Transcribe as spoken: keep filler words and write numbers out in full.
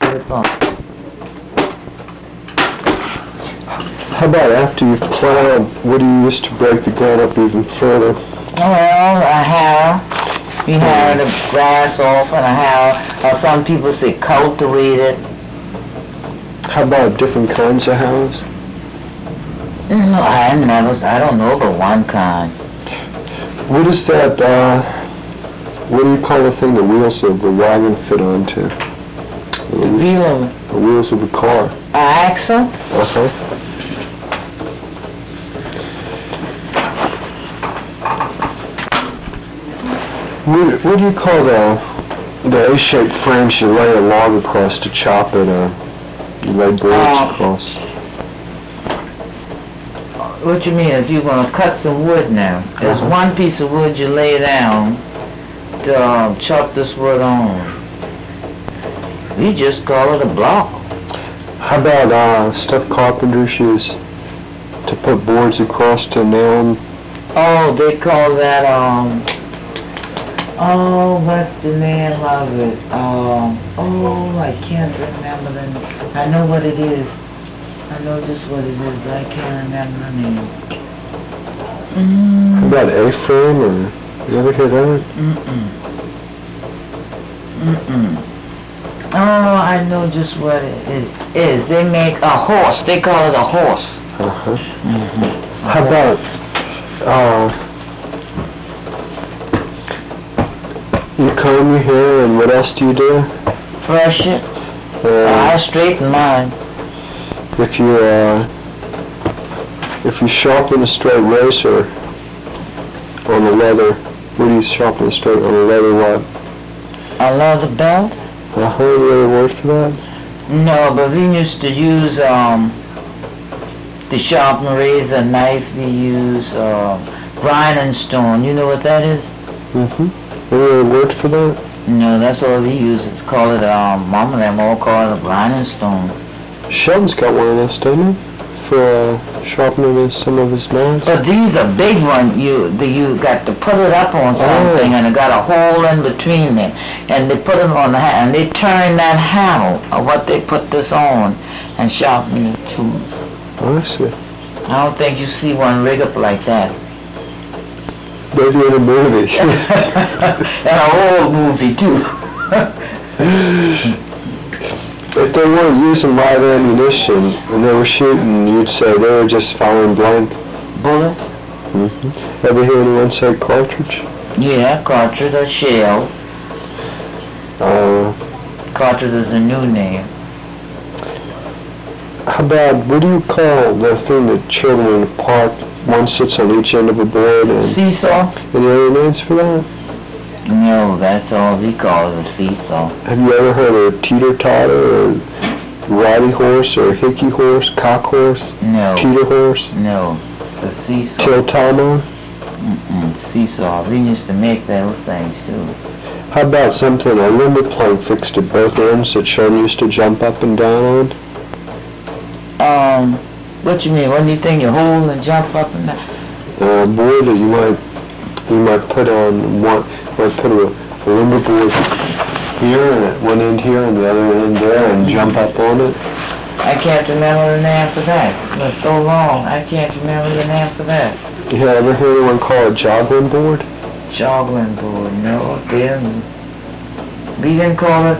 the phone. How about after you've plowed, what do you use to break the ground up even further? Well, a harrow. We harrow the grass off and a harrow, or some people say cultivate it. How about different kinds of harrows? No, I never, I don't know but one kind. What is that, uh, what do you call the thing the wheels of the wagon fit onto? The wheel, The wheels of the car. a axle? Uh-huh. What, what do you call the, the A-shaped frames you lay a log across to chop it, or you lay boards Uh, across? What you mean, if you're gonna cut some wood now? There's Uh-huh. one piece of wood you lay down to uh, chop this wood on. We just call it a block. How about uh, stuff carpenters use to put boards across to nail them? Oh, they call that, um, oh, what's the name of it? Um, oh, I can't remember the name. I know what it is. I know just what it is, but I can't remember the name. How Mm, about A-frame, or you ever hear that? mm-mm. Mm-mm. Oh, I know just what it is. They make a horse. They call it a horse. Uh-huh. Mm-hmm. How about, uh, you comb your hair, and what else do you do? Brush it. I Uh, straighten mine. if you, uh, if you sharpen a straight razor on a leather, what do you sharpen a straight on a leather what? A leather belt? Uh-huh, you ever word for that? No, but we used to use, um, the sharpen razor knife. We use, uh, grinding stone. You know what that is? Mm-hmm. Any other word for that? No, that's all we use. It's called it, um, Mom and them all call it a grinding stone. Sheldon's got one of those, doesn't he? For uh, sharpening his, some of his knives. But these are big ones. You the, you got to put it up on something, Oh. and it got a hole in between them. And they put it on the handle, and they turn that handle of what they put this on and sharpen the tools. Oh, I see. I don't think you see one rig up like that. Maybe in a movie. And an old movie too. If they weren't using live ammunition and they were shooting, you'd say they were just firing blank. Bullets? Mm-hmm. Ever hear anyone say cartridge? Yeah, cartridge or shell. Uh, Cartridge is a new name. how about, what do you call the thing that children in the park, one sits on each end of a board, and Seesaw? any other names for that? No, that's all we call it, a seesaw. Have you ever heard of teeter-totter, or riding horse, or hickey horse, cock horse, No, teeter horse, no, the seesaw. tilt-timer? Mm-mm, seesaw. We used to make those things too. How about something, a limber plank fixed at both ends that Sean used to jump up and down on? Um, what you mean? What do you think you hold and jump up and down? A board that you might, you might put on one, might put a, a limber board here, and at one end here, and the other end there, and jump up on it. I can't remember the name for that. It's so long. I can't remember the name for that. You ever heard anyone call it joggling board? Joggling board. No, didn't. We didn't call it